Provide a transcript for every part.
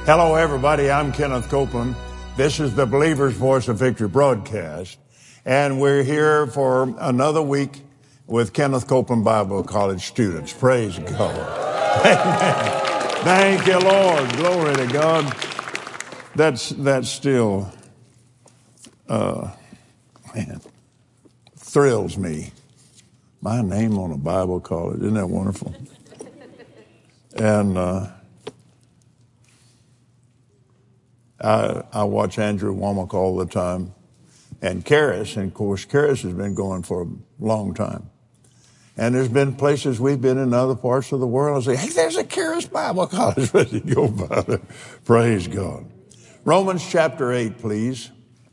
Hello, everybody. I'm Kenneth Copeland. This is the Believer's Voice of Victory broadcast, and we're here for another week with Kenneth Copeland Bible College students. Praise God. Amen. Thank you, Lord. Glory to God. That still thrills me. My name on a Bible college. Isn't that wonderful? And I watch Andrew Womack all the time, and Karis, and of course Karis has been going for a long time. And there's been places we've been in other parts of the world. I say, hey, there's a Karis Bible College ready to go by there. Praise God. Romans chapter 8, please.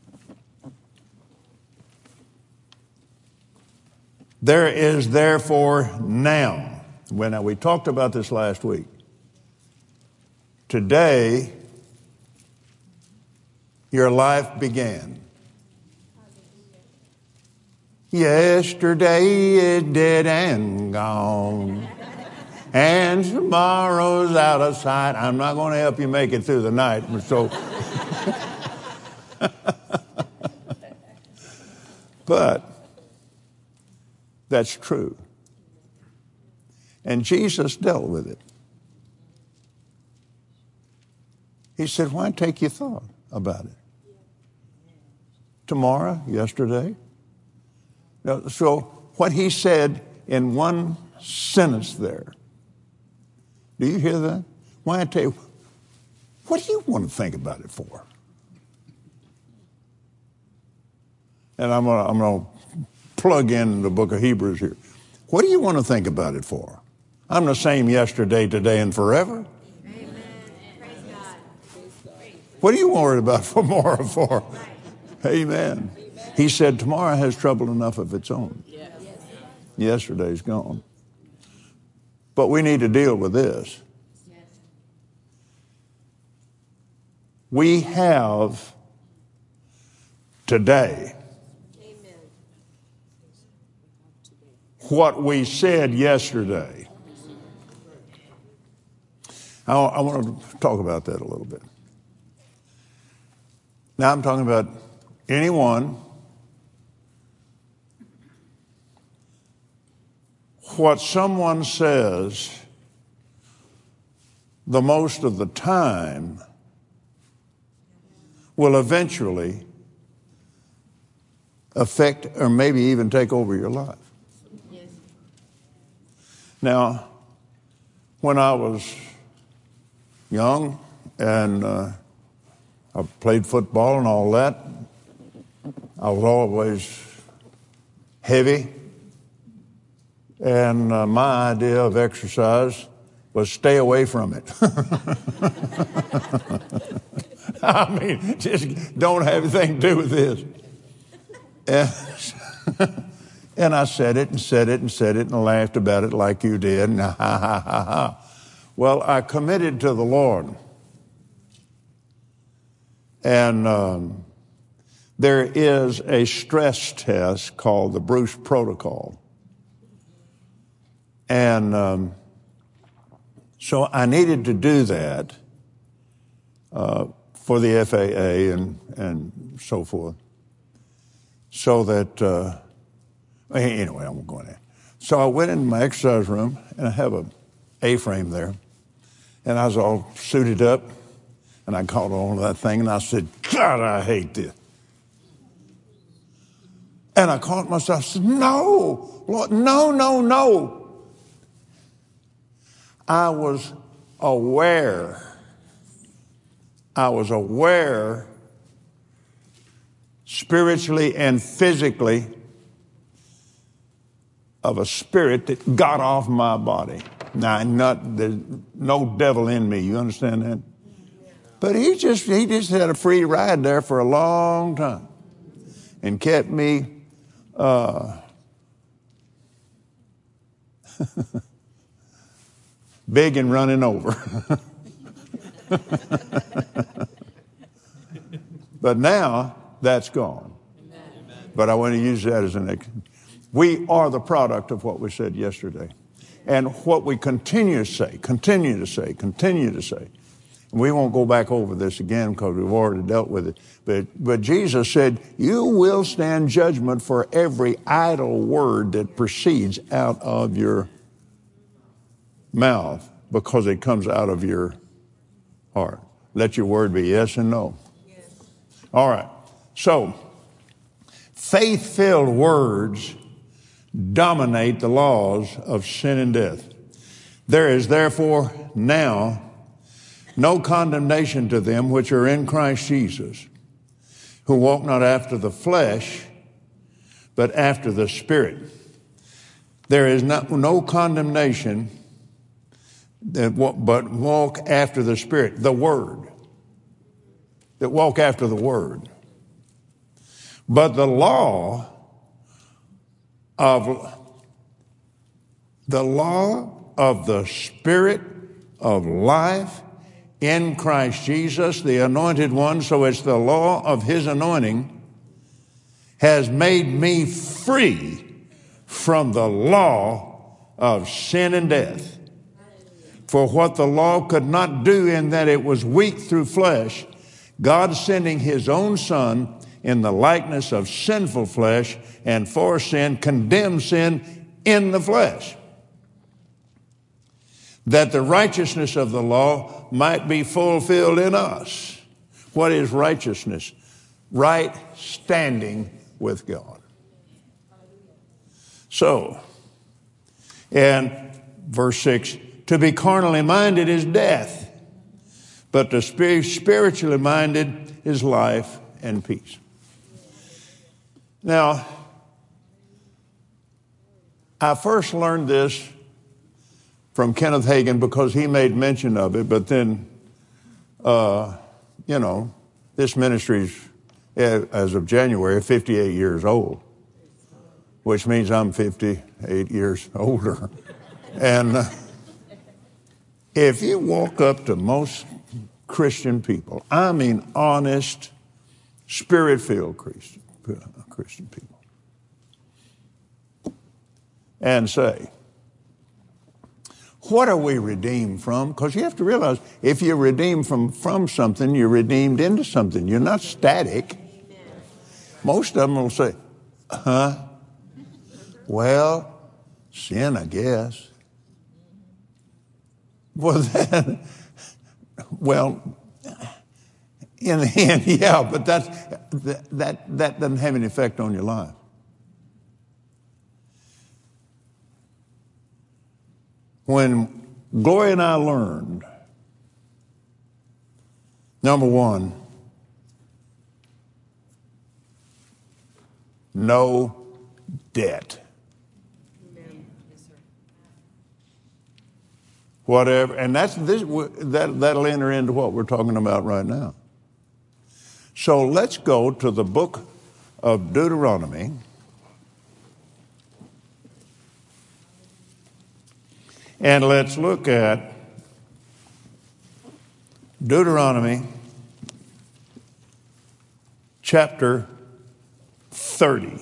There is therefore now, when we talked about this last week, today your life began. Yesterday is dead and gone, and tomorrow's out of sight. I'm not going to help you make it through the night, so. But that's true. And Jesus dealt with it. He said, why take your thought about it? Tomorrow, yesterday. So what he said in one sentence there, do you hear that? Why I tell you, what do you want to think about it for? And I'm going to plug in the book of Hebrews here. What do you want to think about it for? I'm the same yesterday, today, and forever. Amen. Praise God. What are you worried about tomorrow for? Amen. He said tomorrow has trouble enough of its own. Yesterday's gone. But we need to deal with this. We have today what we said yesterday. I want to talk about that a little bit. Now I'm talking about anyone, what someone says the most of the time will eventually affect or maybe even take over your life. Yes. Now, when I was young and I played football and all that, I was always heavy, and my idea of exercise was stay away from it. I mean, just don't have anything to do with this. And I said it and said it and said it and laughed about it like you did. And ha, ha, ha, ha. Well, I committed to the Lord. And there is a stress test called the Bruce Protocol. And so I needed to do that for the FAA and so forth. So that, anyway, I won't go in there. So I went into my exercise room, and I have a A-frame there. And I was all suited up, and I caught on to that thing, and I said, God, I hate this. And I caught myself, I said, no, Lord, no, no, no. I was aware spiritually and physically of a spirit that got off my body. Now, there's no devil in me. You understand that? But he just had a free ride there for a long time and kept me big and running over. But now that's gone. Amen. But I want to use that as an example. We are the product of what we said yesterday. And what we continue to say. We won't go back over this again because we've already dealt with it. But Jesus said, you will stand judgment for every idle word that proceeds out of your mouth because it comes out of your heart. Let your word be yes and no. Yes. All right. So, faith-filled words dominate the laws of sin and death. There is therefore now no condemnation to them which are in Christ Jesus, who walk not after the flesh, but after the Spirit. There is no condemnation, but walk after the Spirit, the Word. That walk after the Word. But the law of the Spirit of life in Christ Jesus, the anointed one, so it's the law of his anointing, has made me free from the law of sin and death. For what the law could not do in that it was weak through flesh, God sending his own Son in the likeness of sinful flesh and for sin, condemned sin in the flesh, that the righteousness of the law might be fulfilled in us. What is righteousness? Right standing with God. So, and verse 6, to be carnally minded is death, but to be spiritually minded is life and peace. Now, I first learned this from Kenneth Hagin because he made mention of it, but then, this ministry's, as of January, 58 years old, which means I'm 58 years older. And if you walk up to most Christian people, I mean honest, Spirit-filled Christian people, and say, what are we redeemed from? Because you have to realize, if you're redeemed from something, you're redeemed into something. You're not static. Most of them will say, well, sin, I guess. Well, in the end, yeah, but that doesn't have any effect on your life. When Gloria and I learned, number one, no debt. Whatever, and that'll enter into what we're talking about right now. So let's go to the book of Deuteronomy. And let's look at Deuteronomy chapter 30.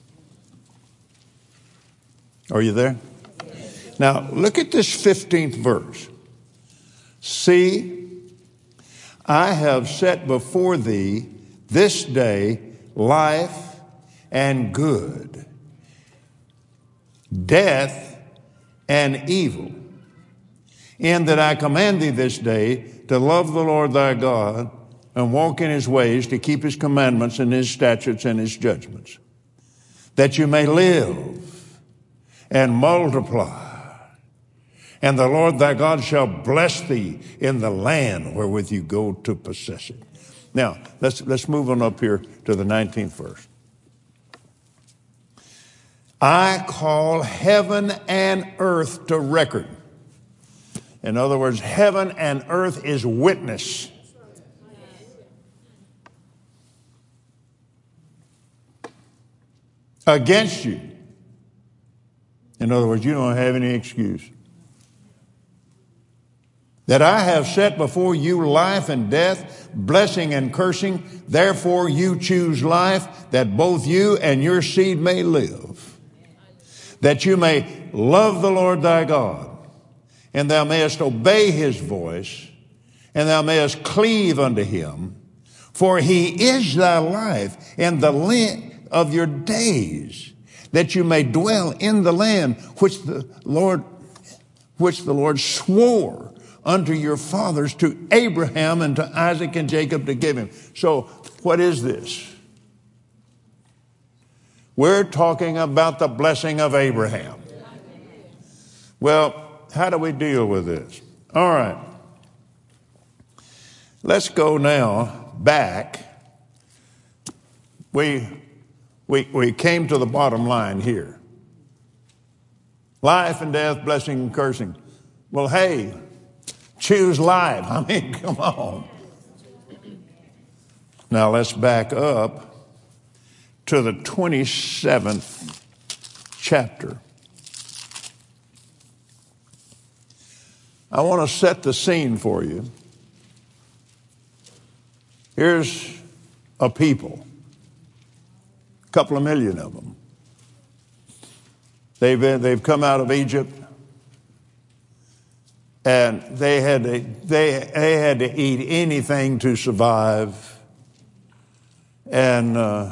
Are you there? Yes. Now, look at this 15th verse. See, I have set before thee this day life and good, death and evil, in that I command thee this day to love the Lord thy God and walk in his ways, to keep his commandments and his statutes and his judgments, that you may live and multiply. And the Lord thy God shall bless thee in the land wherewith you go to possess it. Now, let's move on up here to the 19th verse. I call heaven and earth to record. In other words, heaven and earth is witness. Against you. In other words, you don't have any excuse. That I have set before you life and death, blessing and cursing. Therefore you choose life, that both you and your seed may live. That you may love the Lord thy God, and thou mayest obey his voice, and thou mayest cleave unto him. For he is thy life and the length of your days, that you may dwell in the land which the Lord swore unto your fathers, to Abraham and to Isaac and Jacob, to give him. So what is this? We're talking about the blessing of Abraham. Well, how do we deal with this? All right. Let's go now back. We came to the bottom line here. Life and death, blessing and cursing. Well, hey, choose life. I mean, come on. Now let's back up to the 27th chapter. I want to set the scene for you. Here's a people, a couple of million of them. They've come out of Egypt, and they had to eat anything to survive. And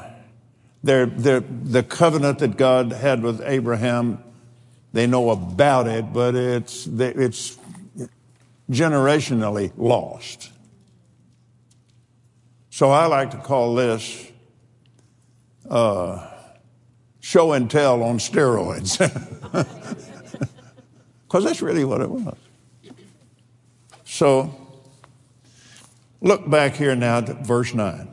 the covenant that God had with Abraham, they know about it, but it's generationally lost. So I like to call this show and tell on steroids. Because that's really what it was. So look back here now to verse 9.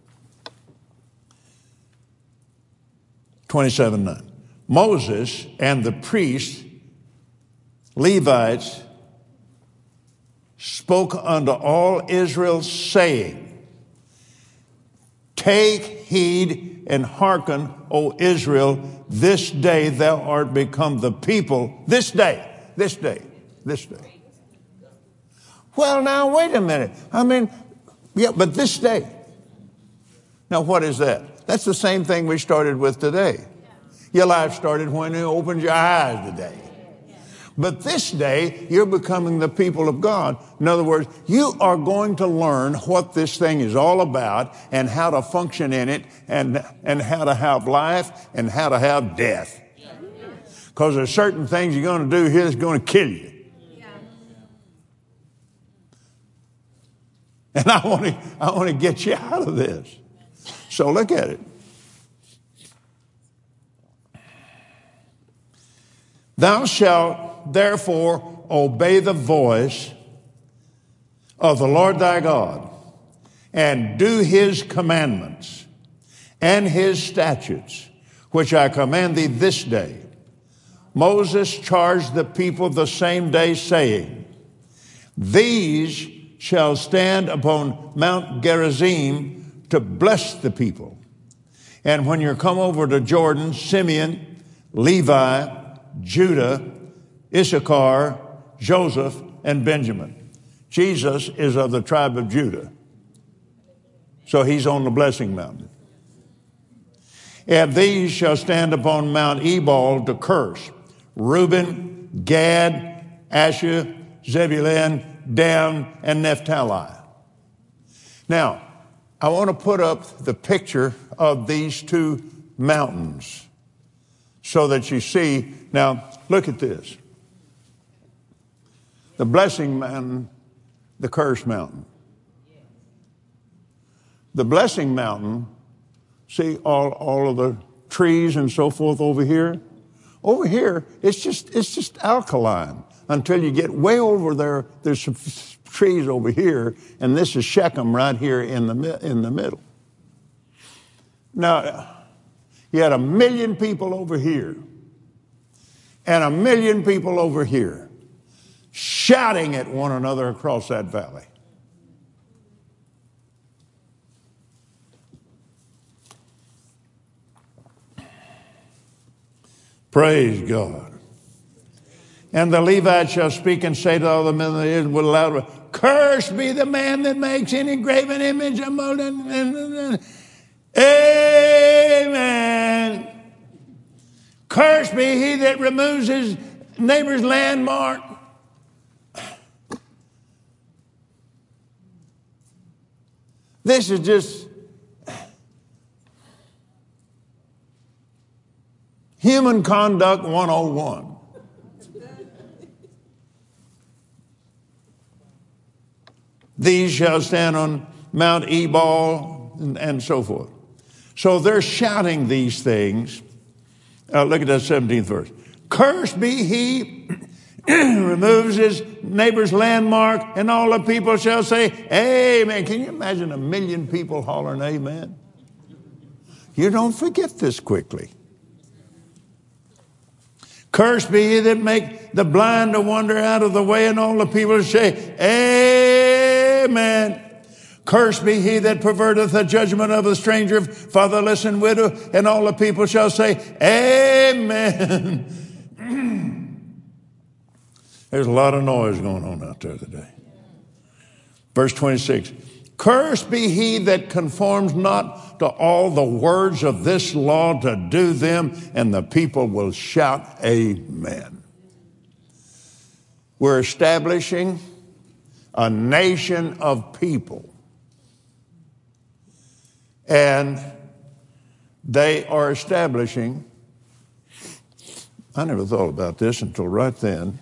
27:9. Moses and the priests, Levites, spoke unto all Israel, saying, Take heed and hearken, O Israel, this day thou art become the people. This day. Well, now, wait a minute. I mean, yeah, but this day. Now, what is that? That's the same thing we started with today. Your life started when you opened your eyes today. But this day, you're becoming the people of God. In other words, you are going to learn what this thing is all about and how to function in it and how to have life and how to have death. Because there's certain things you're going to do here that's going to kill you. And I want to get you out of this. So look at it. Thou shalt therefore obey the voice of the Lord thy God, and do his commandments and his statutes, which I command thee this day. Moses charged the people the same day, saying, These shall stand upon Mount Gerizim to bless the people. And when you come over to Jordan, Simeon, Levi, Judah, Issachar, Joseph, and Benjamin. Jesus is of the tribe of Judah. So he's on the blessing mountain. And these shall stand upon Mount Ebal to curse. Reuben, Gad, Asher, Zebulun, Dan, and Naphtali. Now, I want to put up the picture of these two mountains so that you see. Now, look at this. The blessing mountain, the curse mountain. The blessing mountain, see all of the trees and so forth over here? Over here, it's just alkaline until you get way over there. There's some trees over here, and this is Shechem right here in the middle. Now, you had 1 million people over here and 1 million people over here shouting at one another across that valley. Praise God. And the Levites shall speak and say to all the men of Israel with a loud voice, Cursed be the man that makes any graven image of molten. Amen. Cursed be he that removes his neighbor's landmark. This is just human conduct 101. These shall stand on Mount Ebal, and so forth. So they're shouting these things. Look at that 17th verse. Cursed be he removes his neighbor's landmark, and all the people shall say, amen. Can you imagine 1 million people hollering amen? You don't forget this quickly. Cursed be he that make the blind to wander out of the way, and all the people say, amen. Cursed be he that perverteth the judgment of the stranger, fatherless and widow, and all the people shall say, amen. There's a lot of noise going on out there today. Verse 26. Cursed be he that conforms not to all the words of this law to do them, and the people will shout, amen. We're establishing a nation of people. And they are establishing, I never thought about this until right then,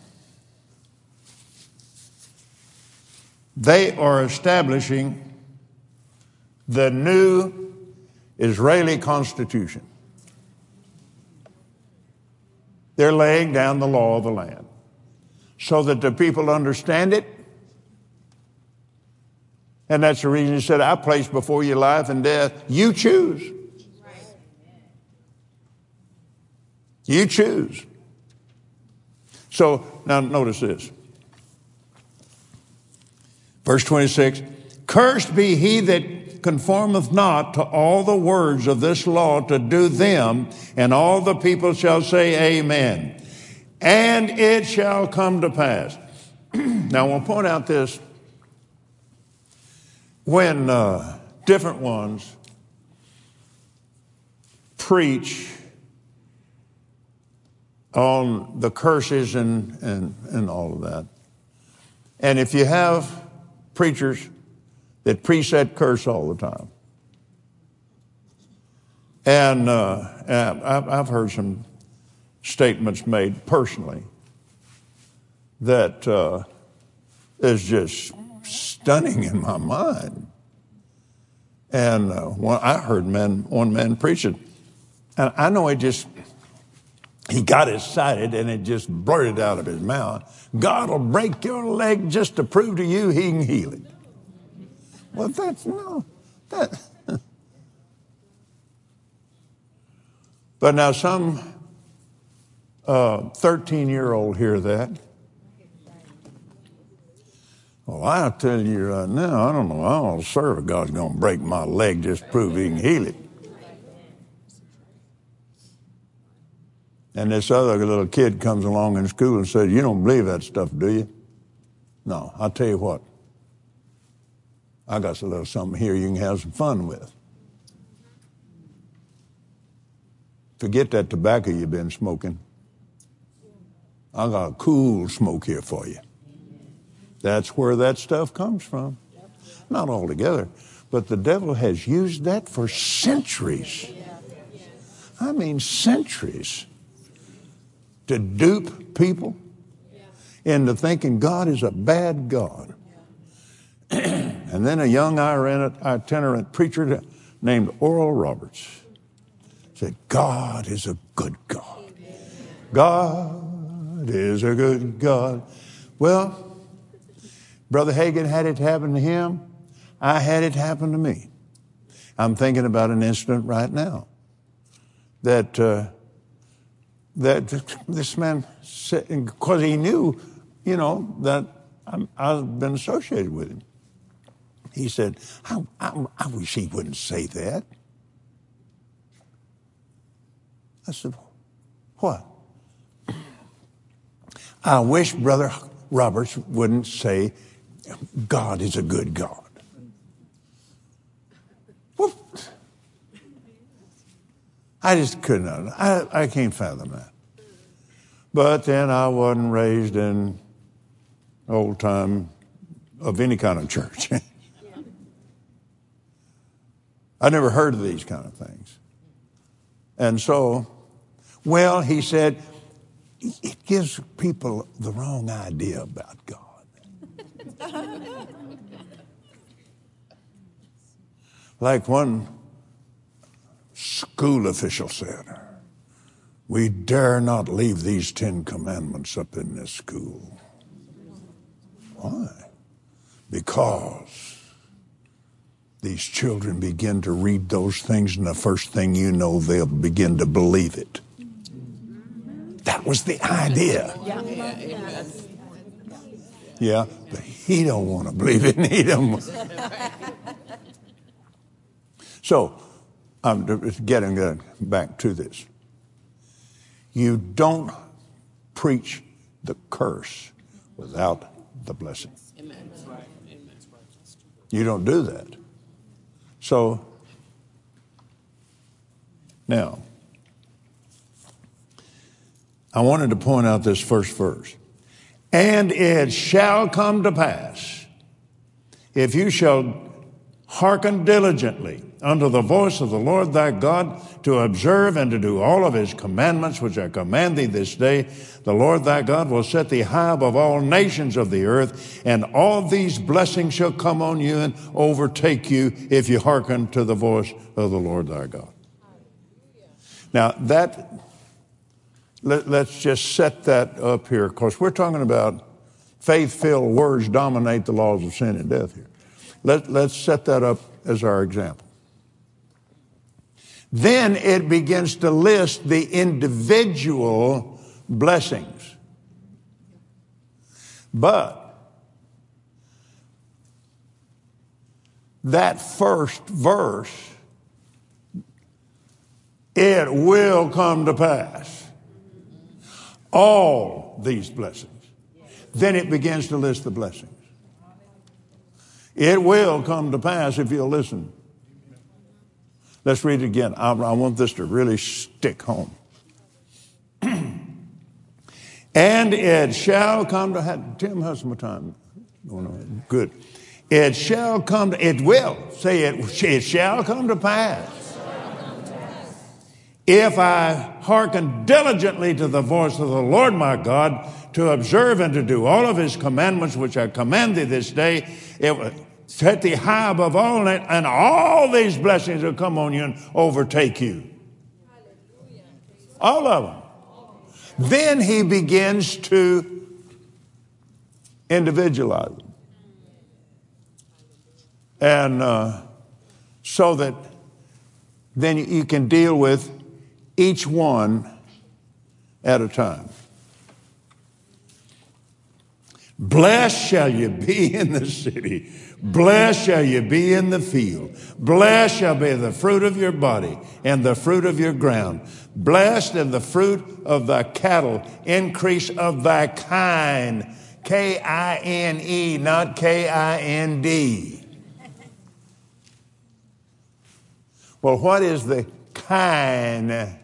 they are establishing the new Israeli Constitution. They're laying down the law of the land so that the people understand it. And that's the reason he said, I place before you life and death. You choose. You choose. So now notice this. Verse 26, cursed be he that conformeth not to all the words of this law to do them, and all the people shall say amen. And it shall come to pass. Now I want to point out this. When different ones preach on the curses and all of that, and if you have preachers that preach that curse all the time, and I've heard some statements made personally that is just stunning in my mind. And I heard one man preach it, and I know he got excited and it just blurted out of his mouth, God will break your leg just to prove to you he can heal it. Well, But now some 13-year-old hear that. Well, I'll tell you right now, I don't know. I don't serve a God's going to break my leg just to prove he can heal it. And this other little kid comes along in school and says, you don't believe that stuff, do you? No, I'll tell you what. I got a little something here you can have some fun with. Forget that tobacco you've been smoking. I got a cool smoke here for you. That's where that stuff comes from. Not altogether, but the devil has used that for centuries. I mean centuries. To dupe people into thinking God is a bad God. And then a young itinerant preacher named Oral Roberts said, God is a good God. God is a good God. Well, Brother Hagin had it happen to him. I had it happen to me. I'm thinking about an incident right now that this man said, because he knew, that I've been associated with him. He said, I wish he wouldn't say that. I said, what? I wish Brother Roberts wouldn't say God is a good God. Well, I just couldn't. I can't fathom that. But then I wasn't raised in old time of any kind of church. I never heard of these kind of things. And so, well, he said, it gives people the wrong idea about God. Like one school official said, we dare not leave these 10 commandments up in this school. Why? Because these children begin to read those things, and the first thing you know, they'll begin to believe it. That was the idea. Yeah, but he don't want to believe it, and he don't. So, I'm getting back to this. You don't preach the curse without the blessing. You don't do that. So, now, I wanted to point out this first verse. And it shall come to pass, if you shall hearken diligently unto the voice of the Lord thy God, to observe and to do all of his commandments, which I command thee this day, the Lord thy God will set thee high above all nations of the earth, and all these blessings shall come on you and overtake you if you hearken to the voice of the Lord thy God. Now, let's just set that up here, because we're talking about faith-filled words dominate the laws of sin and death here. Let's set that up as our example. Then it begins to list the individual blessings. But that first verse, it will come to pass. All these blessings. Then it begins to list the blessings. It will come to pass if you'll listen. Let's read it again. I want this to really stick home. And it shall come to... Tim has some time going on. Good. It shall come to... It will. Say it. It shall come to pass. If I hearken diligently to the voice of the Lord my God, to observe and to do all of his commandments, which I command thee this day, it will set thee high above all, and all these blessings will come on you and overtake you. All of them. Then he begins to individualize them. And so that then you can deal with each one at a time. Blessed shall you be in the city. Blessed shall you be in the field. Blessed shall be the fruit of your body and the fruit of your ground. Blessed in the fruit of thy cattle, increase of thy kind. K-I-N-E, not K-I-N-D. Well, what is the kind?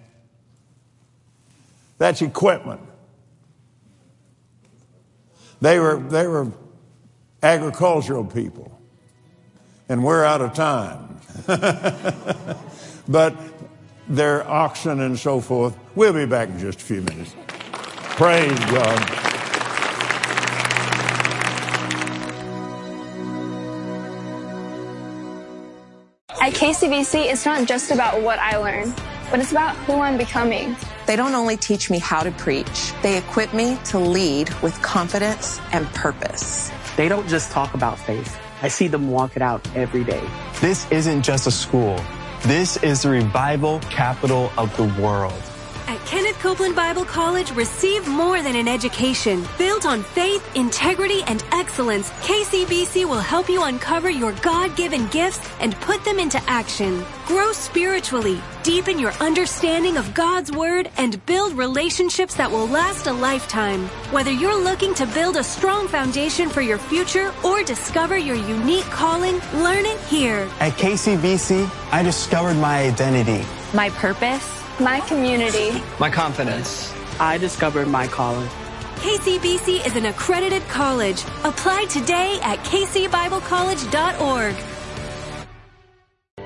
That's equipment. They were agricultural people, and we're out of time. But they're oxen and so forth. We'll be back in just a few minutes. Praise God. At KCBC, it's not just about what I learn, but it's about who I'm becoming. They don't only teach me how to preach, they equip me to lead with confidence and purpose. They don't just talk about faith. I see them walk it out every day. This isn't just a school. This is the revival capital of the world. At Kenneth Copeland Bible College, receive more than an education. Built on faith, integrity, and excellence, KCBC will help you uncover your God-given gifts and put them into action. Grow spiritually, deepen your understanding of God's Word, and build relationships that will last a lifetime. Whether you're looking to build a strong foundation for your future or discover your unique calling, learn it here. At KCBC, I discovered my identity, My purpose, my community, my confidence. I discovered my calling. KCBC is an accredited college. Apply today at kcbiblecollege.org.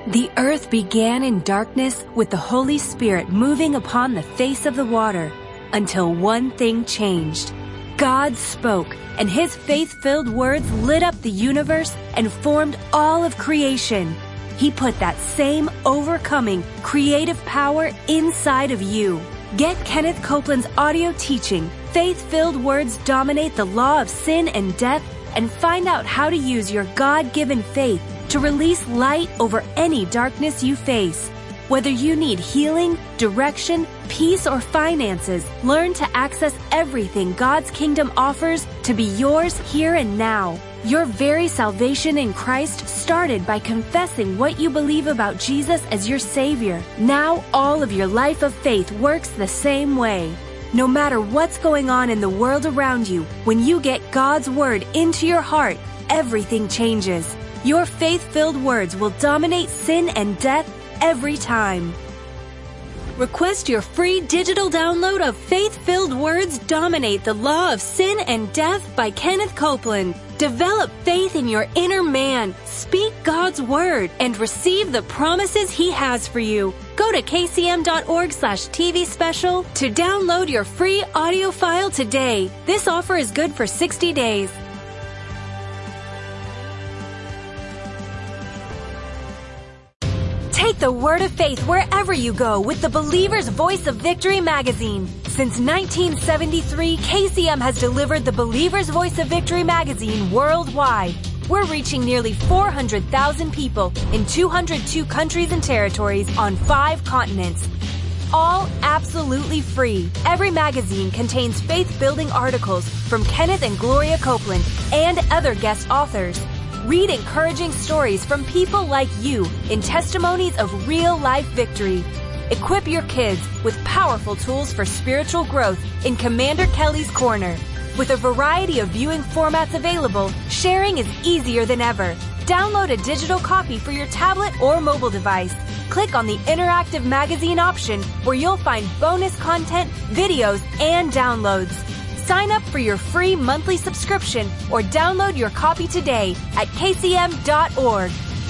The earth began in darkness with the Holy Spirit moving upon the face of the water until one thing changed. God spoke, and His faith-filled words lit up the universe and formed all of creation. He put that same overcoming, creative power inside of you. Get Kenneth Copeland's audio teaching, Faith-Filled Words Dominate the Law of Sin and Death, and find out how to use your God-given faith to release light over any darkness you face. Whether you need healing, direction, peace, or finances, learn to access everything God's kingdom offers to be yours here and now. Your very salvation in Christ started by confessing what you believe about Jesus as your Savior. Now all of your life of faith works the same way. No matter what's going on in the world around you, when you get God's Word into your heart, everything changes. Your faith-filled words will dominate sin and death every time. Request your free digital download of Faith-Filled Words Dominate the Law of Sin and Death by Kenneth Copeland. Develop faith in your inner man, speak God's Word, and receive the promises He has for you. Go to kcm.org/TV special to download your free audio file today. This offer is good for 60 days. Take the word of faith wherever you go with the Believer's Voice of Victory magazine. Since 1973, KCM has delivered the Believer's Voice of Victory magazine worldwide. We're reaching nearly 400,000 people in 202 countries and territories on 5 continents. All absolutely free. Every magazine contains faith-building articles from Kenneth and Gloria Copeland and other guest authors. Read encouraging stories from people like you in testimonies of real-life victory. Equip your kids with powerful tools for spiritual growth in Commander Kelly's Corner. With a variety of viewing formats available, sharing is easier than ever. Download a digital copy for your tablet or mobile device. Click on the interactive magazine option where you'll find bonus content, videos, and downloads. Sign up for your free monthly subscription or download your copy today at kcm.org.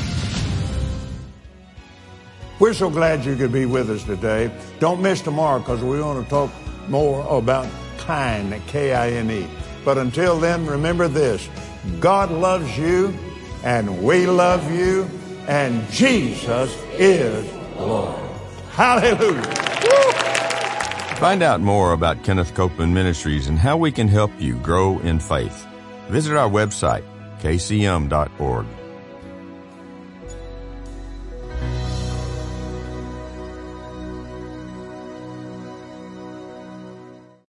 We're so glad you could be with us today. Don't miss tomorrow because we want to talk more about KINE, K-I-N-E. But until then, remember this. God loves you, and we love you, and Jesus is Lord. Hallelujah. Find out more about Kenneth Copeland Ministries and how we can help you grow in faith. Visit our website, kcm.org.